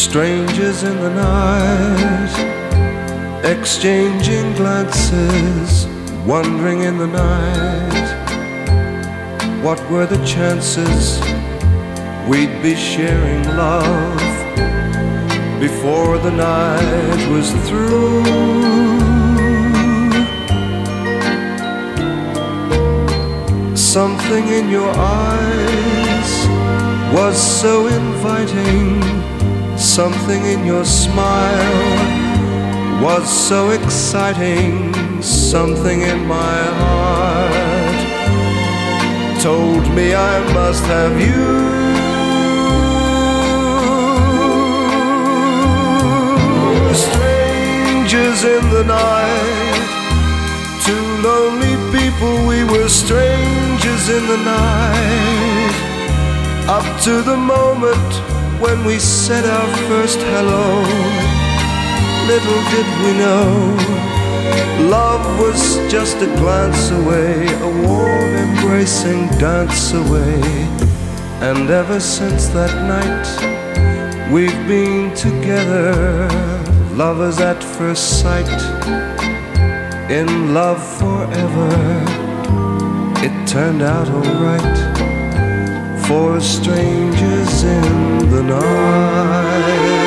Strangers in the night, exchanging glances, wondering in the night, what were the chances we'd be sharing love before the night was through. Something in your eyes was so inviting, something in your smile was so exciting, something in my heart told me I must have you. Strangers in the night, two lonely people, we were strangers in the night, up to the moment when we said our first hello. Little did we know, love was just a glance away, a warm embracing dance away. And ever since that night we've been together, lovers at first sight, in love forever. It turned out alright for strangers in the night.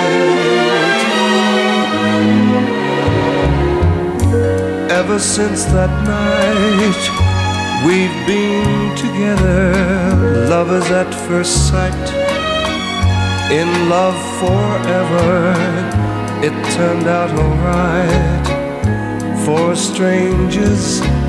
Ever since that night we've been together, lovers at first sight, in love forever. It turned out alright for strangers